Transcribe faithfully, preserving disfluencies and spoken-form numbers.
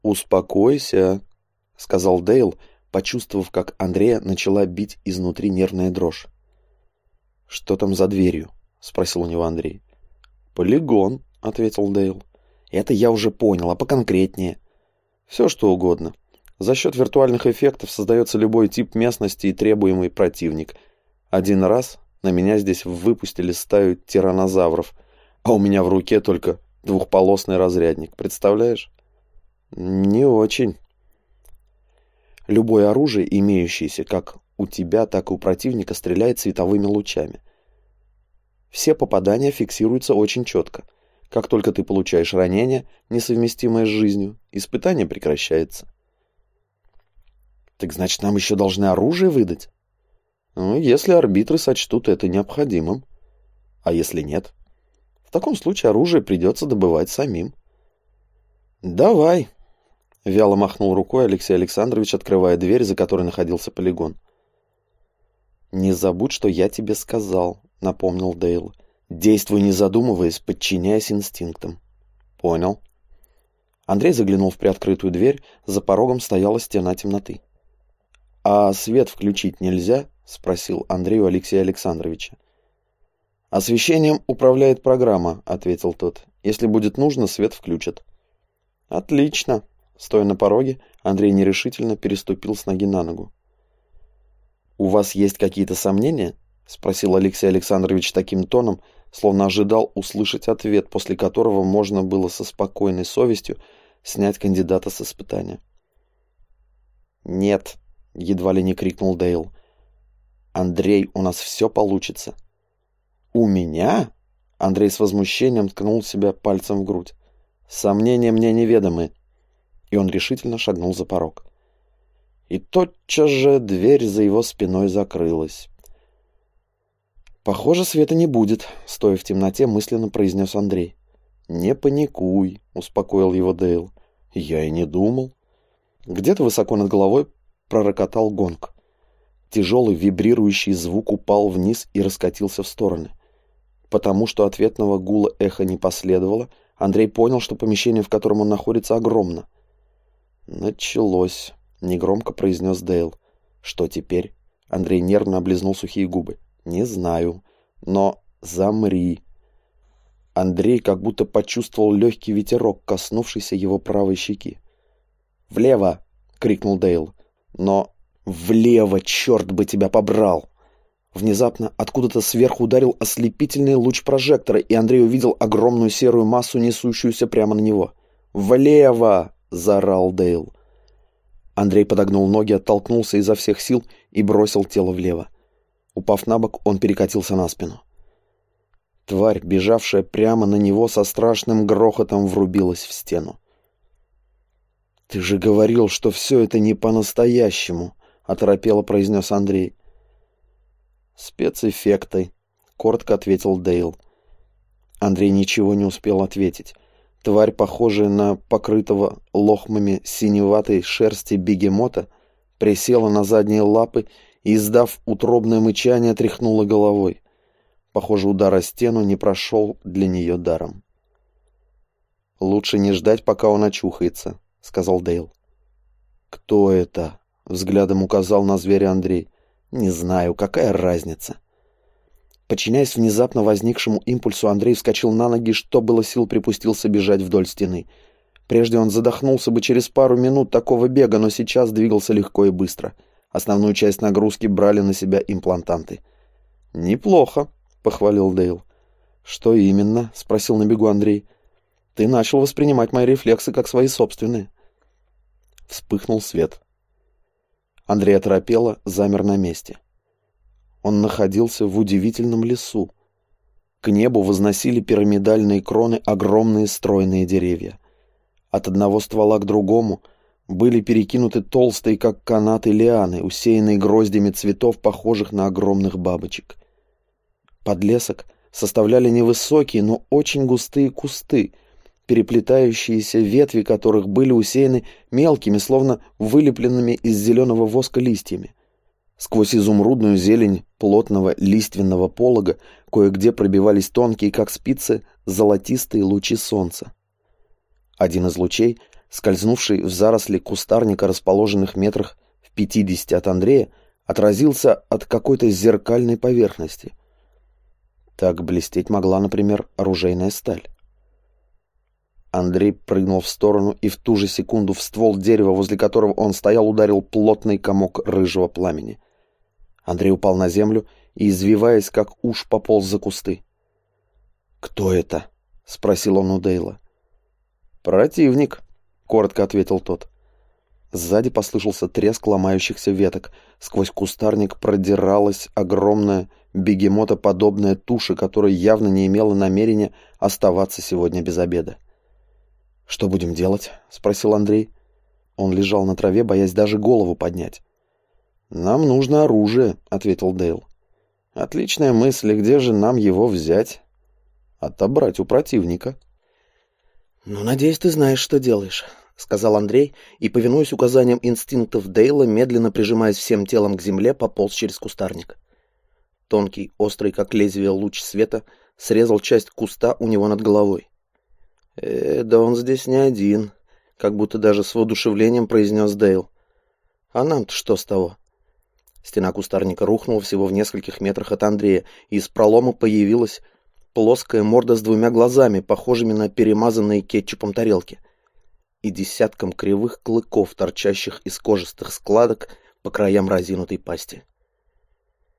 «Успокойся», — сказал Дейл, почувствовав, как Андрея начала бить изнутри нервная дрожь. «Что там за дверью?» — спросил у него Андрей. «Полигон», — ответил Дейл. «Это я уже понял, а поконкретнее?» «Все, что угодно. За счет виртуальных эффектов создается любой тип местности и требуемый противник. Один раз на меня здесь выпустили стаю тираннозавров, а у меня в руке только двухполосный разрядник. Представляешь?» «Не очень». «Любое оружие, имеющееся как у тебя, так и у противника, стреляет световыми лучами. Все попадания фиксируются очень четко. Как только ты получаешь ранение, несовместимое с жизнью, испытание прекращается». «Так значит, нам еще должны оружие выдать?» «Ну, если арбитры сочтут это необходимым. А если нет? В таком случае оружие придется добывать самим». «Давай», — вяло махнул рукой Алексей Александрович, открывая дверь, за которой находился полигон. «Не забудь, что я тебе сказал», — напомнил Дейл. «Действуй, не задумываясь, подчиняясь инстинктам». «Понял». Андрей заглянул в приоткрытую дверь, за порогом стояла стена темноты. «А свет включить нельзя?» — спросил Андрей у Алексея Александровича. «Освещением управляет программа», — ответил тот. «Если будет нужно, свет включат». «Отлично». Стоя на пороге, Андрей нерешительно переступил с ноги на ногу. «У вас есть какие-то сомнения?» — спросил Алексей Александрович таким тоном, словно ожидал услышать ответ, после которого можно было со спокойной совестью снять кандидата с испытания. «Нет», — едва ли не крикнул Дейл. «Андрей, у нас все получится». «У меня?» — Андрей с возмущением ткнул себя пальцем в грудь. «Сомнения мне неведомы». И он решительно шагнул за порог. И тотчас же дверь за его спиной закрылась. «Похоже, света не будет», — стоя в темноте, мысленно произнес Андрей. «Не паникуй», — успокоил его Дейл. «Я и не думал». Где-то высоко над головой пророкотал гонг. Тяжелый вибрирующий звук упал вниз и раскатился в стороны. Потому что ответного гула эха не последовало, Андрей понял, что помещение, в котором он находится, огромно. «Началось», — негромко произнес Дейл. «Что теперь?» Андрей нервно облизнул сухие губы. «Не знаю, но замри». Андрей как будто почувствовал легкий ветерок, коснувшийся его правой щеки. «Влево!» — крикнул Дейл. «Но влево, черт бы тебя побрал!» Внезапно откуда-то сверху ударил ослепительный луч прожектора, и Андрей увидел огромную серую массу, несущуюся прямо на него. «Влево!» — заорал Дейл. Андрей подогнул ноги, оттолкнулся изо всех сил и бросил тело влево. Упав на бок, он перекатился на спину. Тварь, бежавшая прямо на него, со страшным грохотом врубилась в стену. «Ты же говорил, что все это не по-настоящему», — оторопело произнес Андрей. «Спецэффекты», — коротко ответил Дейл. Андрей ничего не успел ответить. Тварь, похожая на покрытого лохмами синеватой шерсти бегемота, присела на задние лапы и, издав утробное мычание, тряхнула головой. Похоже, удар о стену не прошел для нее даром. «Лучше не ждать, пока он очухается», — сказал Дейл. «Кто это?» — взглядом указал на зверя Андрей. «Не знаю, какая разница?» Подчиняясь внезапно возникшему импульсу, Андрей вскочил на ноги, что было сил припустился бежать вдоль стены. Прежде он задохнулся бы через пару минут такого бега, но сейчас двигался легко и быстро. Основную часть нагрузки брали на себя имплантанты. «Неплохо», — похвалил Дейл. «Что именно?» — спросил на бегу Андрей. «Ты начал воспринимать мои рефлексы как свои собственные». Вспыхнул свет. Андрей оторопело замер на месте. Он находился в удивительном лесу. К небу возносили пирамидальные кроны огромные стройные деревья. От одного ствола к другому были перекинуты толстые, как канаты, лианы, усеянные гроздями цветов, похожих на огромных бабочек. Подлесок составляли невысокие, но очень густые кусты, переплетающиеся ветви которых были усеяны мелкими, словно вылепленными из зеленого воска листьями. Сквозь изумрудную зелень плотного лиственного полога кое-где пробивались тонкие, как спицы, золотистые лучи солнца. Один из лучей скользнувший в заросли кустарника, расположенных метрах в пятидесяти от Андрея, отразился от какой-то зеркальной поверхности. Так блестеть могла, например, оружейная сталь. Андрей прыгнул в сторону, и в ту же секунду в ствол дерева, возле которого он стоял, ударил плотный комок рыжего пламени. Андрей упал на землю и, извиваясь, как уж, пополз за кусты. «Кто это?» — спросил он у Дейла. «Противник», — коротко ответил тот. Сзади послышался треск ломающихся веток. Сквозь кустарник продиралась огромная бегемотоподобная туша, которая явно не имела намерения оставаться сегодня без обеда. «Что будем делать?» — спросил Андрей. Он лежал на траве, боясь даже голову поднять. «Нам нужно оружие», — ответил Дейл. «Отличная мысль, где же нам его взять?» «Отобрать у противника». «Ну, надеюсь, ты знаешь, что делаешь», — сказал Андрей, и, повинуясь указаниям инстинктов Дейла, медленно прижимаясь всем телом к земле, пополз через кустарник. Тонкий, острый, как лезвие, луч света срезал часть куста у него над головой. «Э, да он здесь не один», — как будто даже с воодушевлением произнес Дейл. «А нам-то что с того?» Стена кустарника рухнула всего в нескольких метрах от Андрея, и из пролома появилась плоская морда с двумя глазами, похожими на перемазанные кетчупом тарелки, и десятком кривых клыков, торчащих из кожистых складок по краям разинутой пасти.